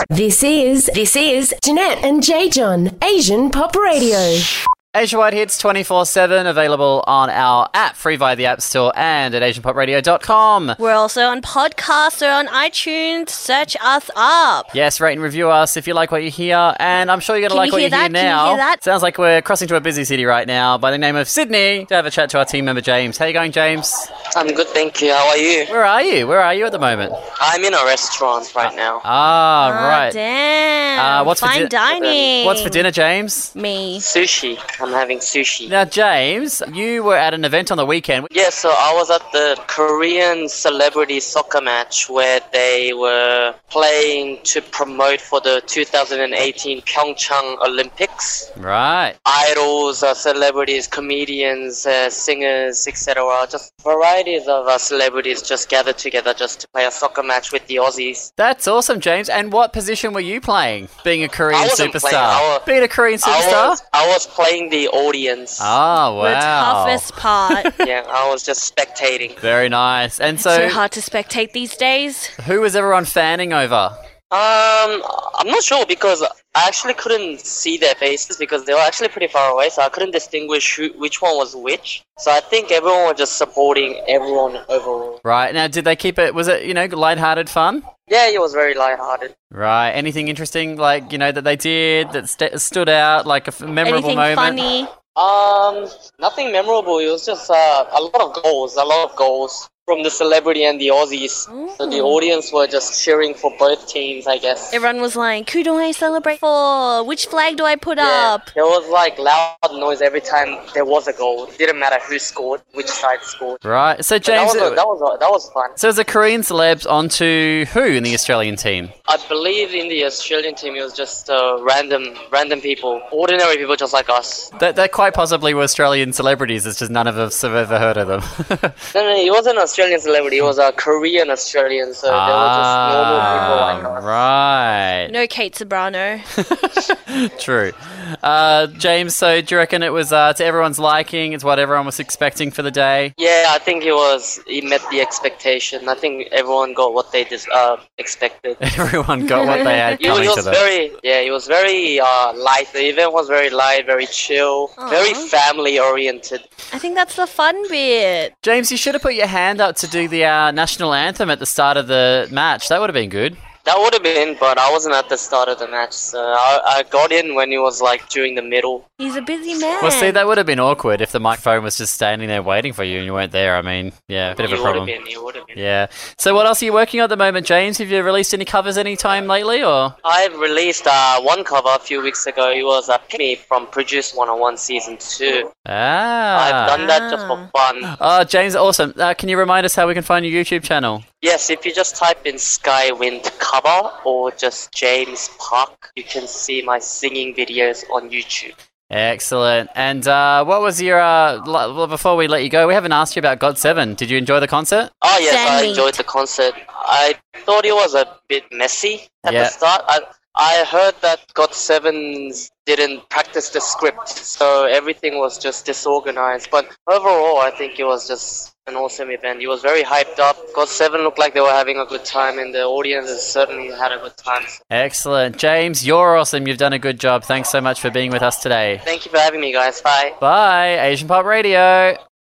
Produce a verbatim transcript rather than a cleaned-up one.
This is, this is Jeanette and J John, Asian Pop Radio. Asia Wide Hits twenty-four seven, available on our app, free via the App Store and at asian pop radio dot com. We're also on podcast, so on iTunes. Search us up. Yes, rate and review us if you like what you hear, and I'm sure you're going to like you what hear you hear that? Can you now. hear that? Sounds like we're crossing to a busy city right now by the name of Sydney to have a chat to our team member James. How you going, James? I'm good, thank you. How are you? Where are you? Where are you at the moment? I'm in a restaurant right now. Ah, Oh, right. damn. Uh, what's for Fine di- dining. What's for dinner, James? Me. Sushi. I'm having sushi. Now, James, you were at an event on the weekend. Yeah, so I was at the Korean celebrity soccer match where they were playing to promote for the two thousand eighteen Pyeongchang Olympics. Right. Idols, uh, celebrities, comedians, uh, singers, et cetera. Just varieties of uh, celebrities just gathered together just to play a soccer match with the Aussies. That's awesome, James. And what position were you playing, being a Korean I wasn't superstar? playing, I was- being a Korean I superstar? was, I was playing the audience. Oh, wow. The toughest part. Yeah, I was just spectating. Very nice. And so so, hard to spectate these days. who was everyone fanning over? Um, I'm not sure because I actually couldn't see their faces because they were actually pretty far away, so I couldn't distinguish who, which one was which. So I think everyone was just supporting everyone overall. Right. Now, did they keep it, was it, you know, lighthearted fun? Yeah, it was very lighthearted. Right. Anything interesting, like, you know, that they did that st- stood out, like a f- memorable Anything moment? funny? Um, nothing memorable. It was just uh, a lot of goals, a lot of goals from the celebrity and the Aussies. So the audience were just cheering for both teams, I guess. Everyone was like, who do I celebrate for? Which flag do I put Yeah, up? there was like loud noise every time there was a goal. It didn't matter who scored, which side scored. Right. So, But James, that was, a, that was a, that was fun. so as a Korean celebs, on to who in the Australian team? I believe in the Australian team it was just uh, random random people, ordinary people just like us. That, that quite possibly were Australian celebrities, it's just none of us have ever heard of them. No, no, he wasn't an Australian celebrity. He was a Korean Australian, so they were just normal people like us. Right. No Kate Sobrano. True. Uh, James, so do you reckon it was uh, to everyone's liking? It's what everyone was expecting for the day? Yeah, I think he was. He met the expectation. I think everyone got what they dis- uh, expected. Everyone got what they had He, coming he to was them. very, yeah, he was very uh, light. The event was very light, very chill, Aw. very family oriented. I think that's the fun bit. James, you should have put your hand up to do the uh, national anthem at the start of the match. That would have been good. That would have been, but I wasn't at the start of the match. So I, I got in when it was like during the middle. He's a busy man. Well, see, that would have been awkward if the microphone was just standing there waiting for you and you weren't there. I mean, yeah, bit of It a would have problem. been. It would have been. Yeah. So what else are you working on at the moment, James? Have you released any covers any time lately, or? I've released uh, one cover a few weeks ago. It was a Pick Me from Produce one oh one Season two. Ah. I've done that just for fun. Oh, James, awesome. Uh, can you remind us how we can find your YouTube channel? Yes, if you just type in Skywind cover or just James Park, you can see my singing videos on YouTube. Excellent. And uh, what was your, uh, l- well, before we let you go, we haven't asked you about God seven. Did you enjoy the concert? Oh yes, I Sandmeat. enjoyed the concert. I thought it was a bit messy at Yeah. the start. I I heard that God Sevens didn't practice the script, so everything was just disorganized. But overall, I think it was just an awesome event. It was very hyped up. God Seven looked like they were having a good time, and the audience certainly had a good time. Excellent. James, you're awesome. You've done a good job. Thanks so much for being with us today. Thank you for having me, guys. Bye. Bye. Asian Pop Radio.